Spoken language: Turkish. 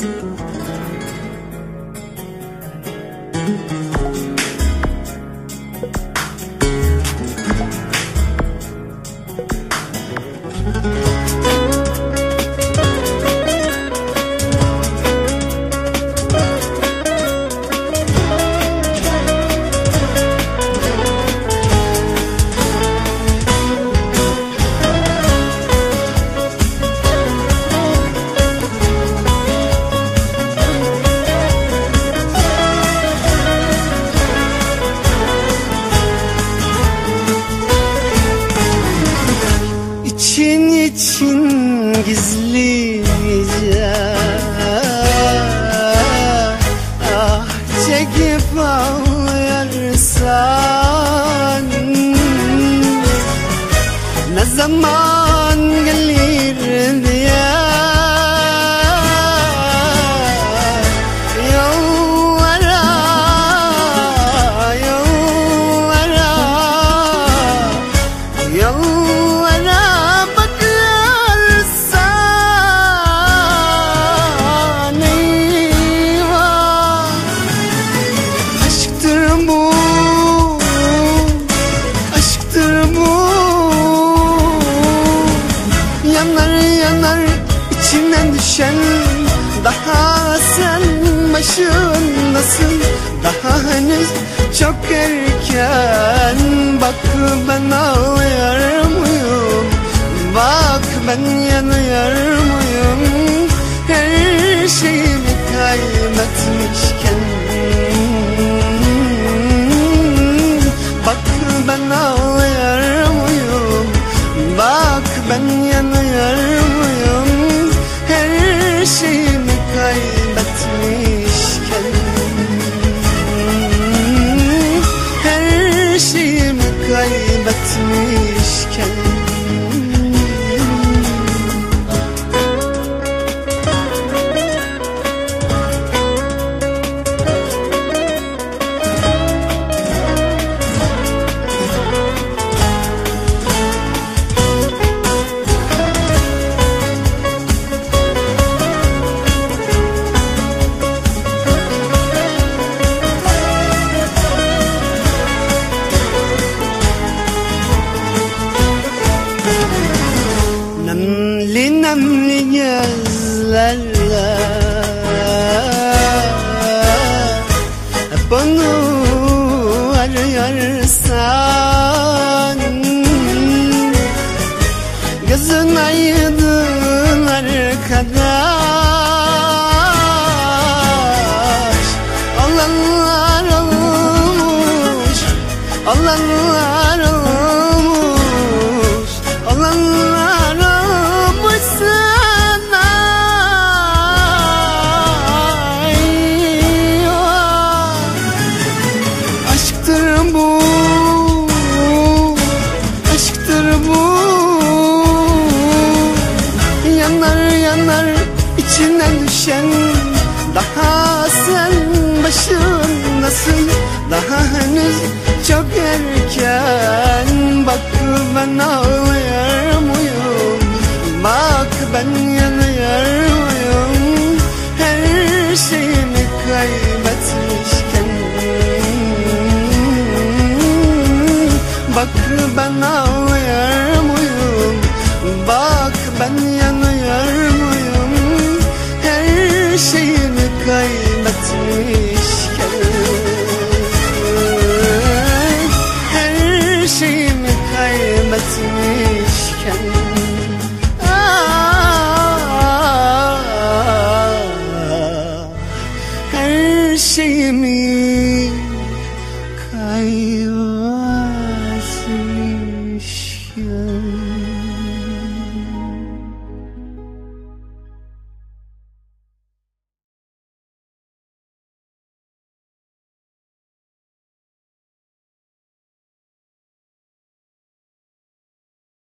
İçin gizlice çekip ağlarsan, ne zaman gelir diye yollara bakarsan, eyvah. Aşktır bu, yanar yanar içinden düşen. Daha sen başındasın, daha henüz çok erken. Bak ben ağlıyor muyum, bak ben yanıyor muyum, her şeyimi kaybetmişken. Bak ben ağlıyor muyum, bak ben yanıyor muyum, her şeyimi kaybetmişken. Her şeyimi kaybetmişken. Nemli nemli gözlerle hep onu arıyorsan, gözün aydın arkadaş. Olanlar olmuş, olanlar olmuş, olanlar olmuş sana. Aşktır bu, aşktır bu, yanar yanar içinden düşen. Daha sen başındasın, daha henüz çok erken. Bak ben ağlıyor muyum, bak ben yanıyor muyum, her şeyimi kaybetmişken. Bak ben ağlıyor muyum, bak ben yanıyor muyum, her şeyimi kaybetmişken. Her şeyimi kaybetmişken. Her şeyimi kaybetmişken.